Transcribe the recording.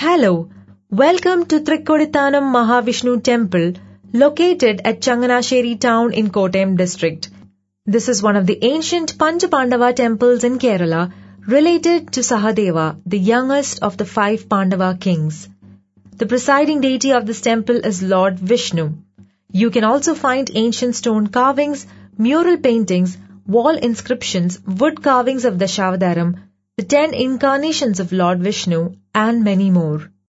Hello, welcome to Trikkodittanam Mahavishnu Temple located at Changanasheri town in Kottayam district. This is one of the ancient Pancha-Pandava temples in Kerala related to Sahadeva, the youngest of the 5 Pandava kings. The presiding deity of this temple is Lord Vishnu. You can also find ancient stone carvings, mural paintings, wall inscriptions, wood carvings of Dashavadaram, the 10 incarnations of Lord Vishnu, and many more.